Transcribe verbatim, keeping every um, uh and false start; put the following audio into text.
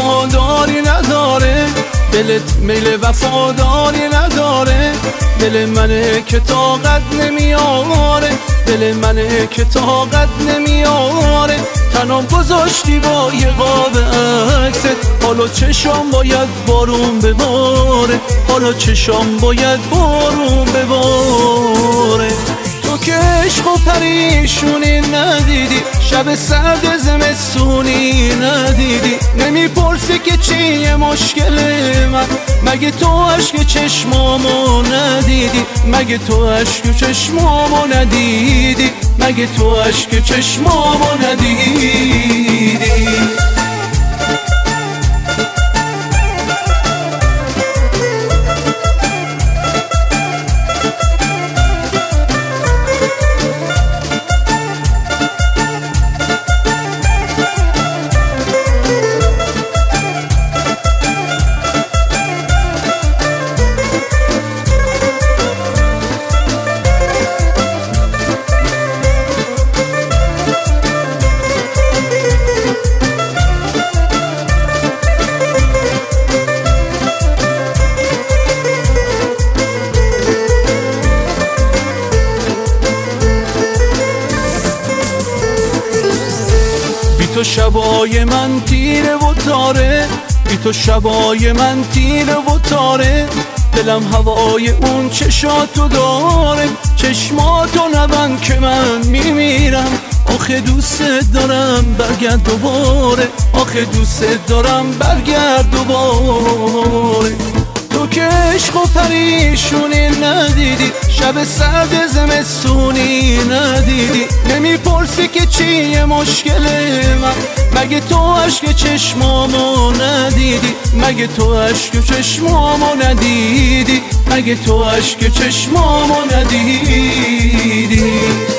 وفاداری نداره، دلت میل وفاداری نداره. دل منه که طاقت نمیاره، دل منه که طاقت نمیاره. تنام گذاشتی با یه قاب عکست، حالا چشام باید بارون بباره، حالا چشام باید بارون بباره. تو که عشق و پریشونی ندیدی، شب سرد زمستونی ندیدی. نمیپرسی که چیه مشکل من، مگه تو عشق چشمامو ندیدی، مگه تو عشق چشمامو ندیدی، مگه تو عشق چشمامو ندیدی. تو شبای من تیره و تاره، بی تو شبای من تیره و تاره. دلم هوای اون چشاتو داره، چشماتو نبند که من میمیرم. آخه دوست دارم برگرد دوباره، آخه دوست دارم برگرد دوباره. تو که عشق و پریشونی ندیدی، شب سرد زمستونی ندیدی. نمیپرسی که چیه مشکل من، مگه تو عشق چشمامو ندیدی، مگه تو عشق چشمامو ندیدی، مگه تو عشق چشمامو ندیدی.